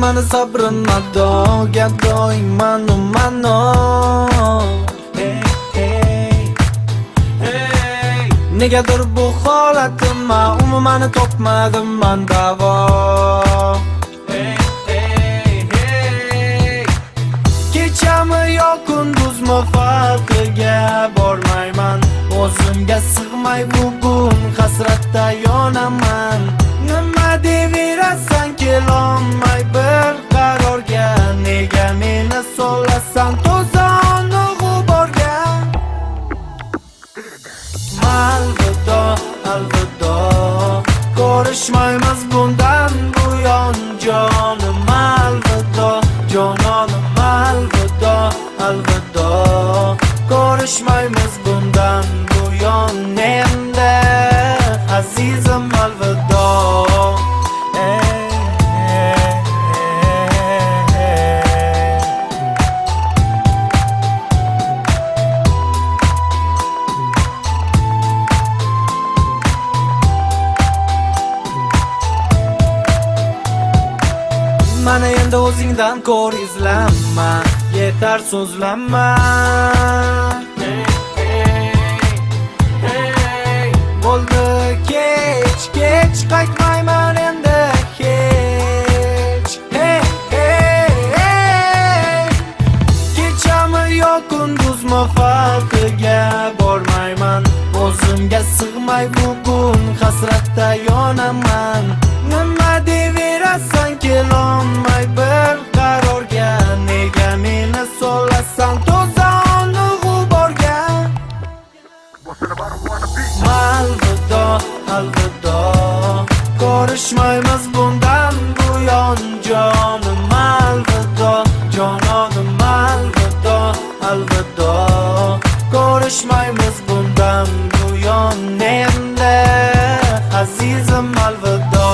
mani sabrim ado, gadoing mano mano. Hey, hey, hey. Negadir bu holatimma umuman topmadim man davo. Hey, hey, hey. Kechami yo kunduzmi farqiga bormayman. O'zimga sig'may bugun hasratda yonaman. Nima deyverasan kelolmay bir qarorga. Nega meni so'lasan to'zonni g'uborga. Alvido, alvido, ko'rishmaymiz bundan buyon jonim. Alvido, jononim, alvido, alvido, ko'rishmaymiz bundan buyon endi azizim alvido. Mana endi o'zingdan ko'r izlanma, yetar so'zlanma. Bo'ldi kech, kech qaytmayman endi hech. Kechami yo kunduzmi farqiga bormayman. O'zimga sig'may bugun hasratda yonaman. Nima deyverasan kelolmay bir qarorga. Nega meni so'lasan to'zonni g'uborga. Alvido, alvido, ko'rishmaymiz bundan buyon jonim. Alvido, jononim, alvido, alvido, ko'rishmaymiz bundan buyon endi azizim alvido.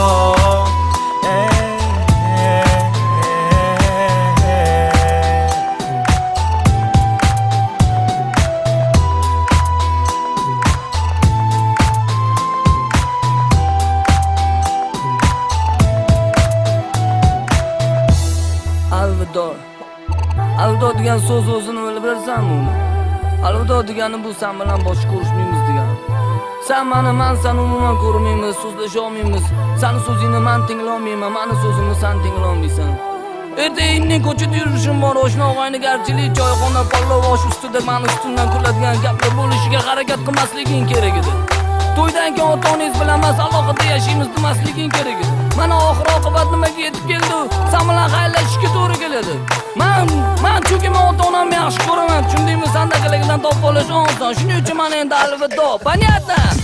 Alvido. Alvido degan so'z o'zini bilib bersanmi? Alvido degani bu sen bilan boshqa ko'rishmaymiz degan. Sen meni, men seni umuman ko'rmaymiz, so'zlasha olmaymiz. Seni so'zingni men tinglayolmayman, meni so'zimni sen tinglayolmaysan. Ertaga ko'chada yurishim bor, oshna og'aynigarchilik, choyxona palov osh ustida meni ustimdan kuladigan gaplar bo'lishiga harakat qilmasliging kerak edi. To'ydan keyin ota-onangiz bilan emas, alohida yashaymiz demasliging kerak edi. Mana oxir oqibat nimaga yetib keldi? Sen bilan xayrlashishga to'g'ri keladi. Men chunki men ota-onamni yaxshi ko'raman. Tushundingmi? Sandaqaligidan topib olish oson. Shuning uchun men endi alvido. Понятно?